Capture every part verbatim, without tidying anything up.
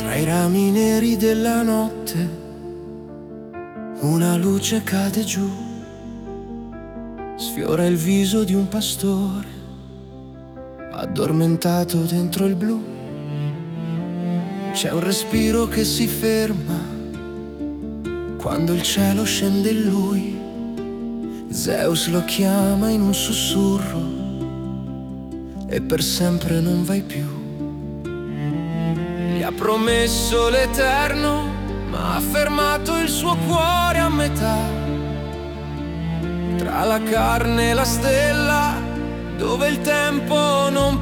Tra i rami neri della notte una luce cade giù, sfiora il viso di un pastore addormentato dentro il blu. C'è un respiro che si ferma quando il cielo scende in lui. Zeus lo chiama in un sussurro e per sempre non vai più. Gli ha promesso l'eterno, ma ha fermato il suo cuore a metà, tra la carne e la stella, dove il tempo non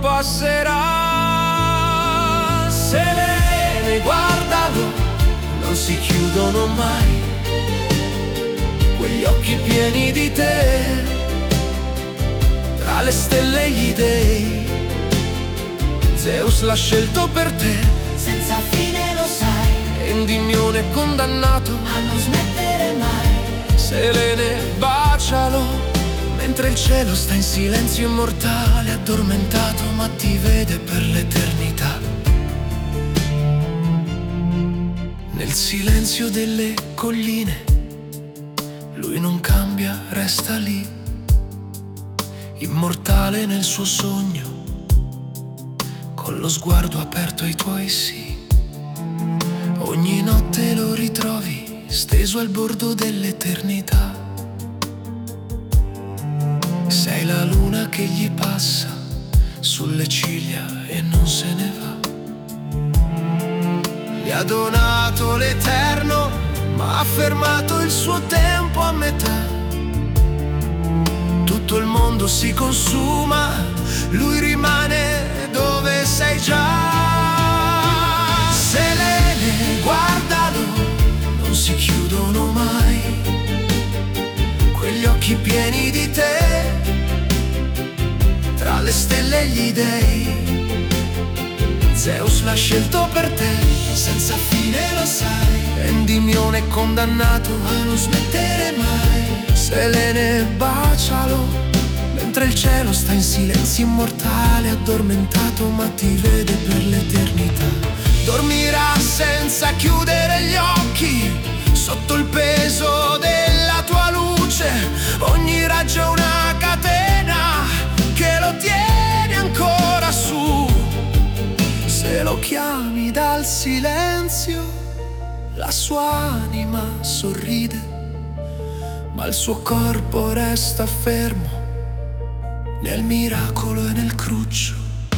passerà. Selene, guardalo, non si chiudono mai quegli occhi pieni di te, tra le stelle e gli dei. Zeus l'ha scelto per te, senza fine lo sai, Endymione condannato a non smettere mai. Selene, bacialo, mentre il cielo sta in silenzio immortale, addormentato ma ti vede per l'eternità. Nel silenzio delle colline lui non cambia, resta lì, immortale nel suo sogno, con lo sguardo aperto ai tuoi sì. Ogni notte lo ritrovi steso al bordo dell'eternità. Sei la luna che gli passa sulle ciglia e non se ne va. Gli ha donato l'eterno, ma ha fermato il suo tempo a metà. Tutto il mondo si consuma, lui rimane dove sei già. Selene, guardalo, non si chiudono mai quegli occhi pieni di te, tra le stelle e gli dei. Zeus l'ha scelto per te, senza fine lo sai, Endymione condannato a non smettere mai. Selene, bacialo, mentre il cielo sta in silenzio immortale, addormentato ma ti vede per l'eternità. Dormirà senza chiudere gli occhi, sotto il peso della tua luce. Ogni raggio è una catena che lo tiene ancora su. Se lo chiami dal silenzio, la sua anima sorride, ma il suo corpo resta fermo nel miracolo e nel cruccio.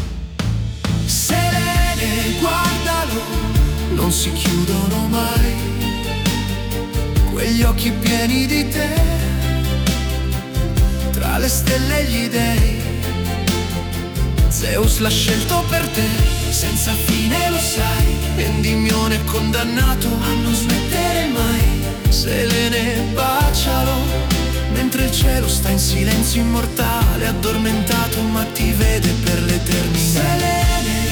Selene, guardalo, non si chiudono mai quegli occhi pieni di te, tra le stelle e gli dei. Zeus l'ha scelto per te, senza fine lo sai, Endymione condannato a non smettere mai. Selene, bacialo, mentre il cielo sta in silenzio immortale, addormentato ma ti vede per l'eternità. Selene,